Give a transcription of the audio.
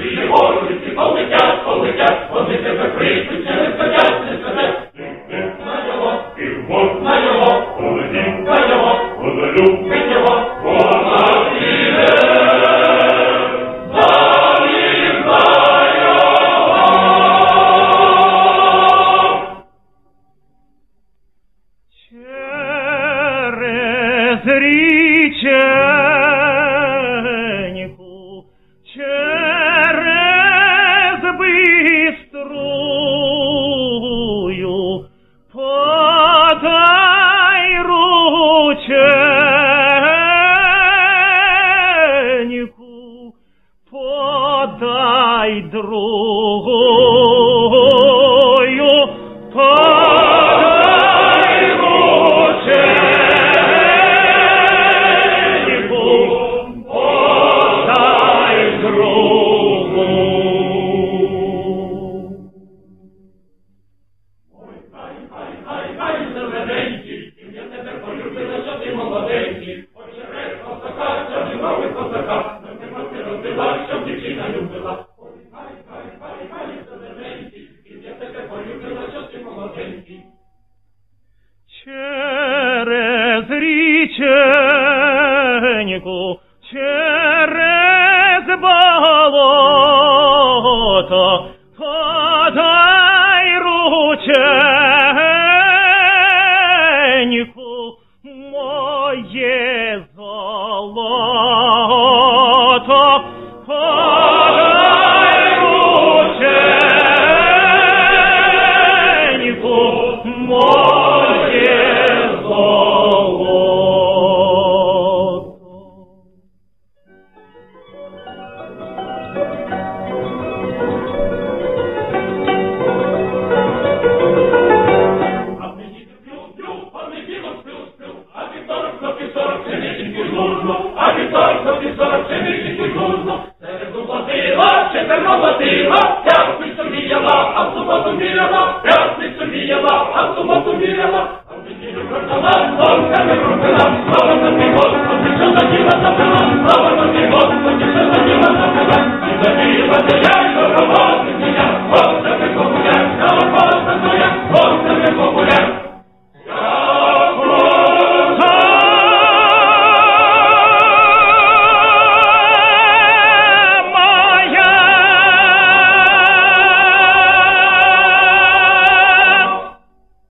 Річеньку, через биструю, подай рученьку, подай другою, подай рученьку, подай другу. Ой, хай, зелененький, я тебе полюбила, що ти молоденький. Ой, черед козака, що ти новий козака, на тебе ти родила, щоб дівчина любила. Ой, хай, зелененький, я тебе полюбила, що ти молоденький. Через річеньку, через болото, подай рученьку, моє золото, подай рученьку, моє золото. А мені сплю, а мені сплю, а вівторок, це не тільки журно, а вівторок, це не тільки журно. Середу платила, четверо платила, п'ятницю віяла, а в суботу вірила, п'ятницю віяла, а в суботу вірила, а в неділю продала, сонця не робила.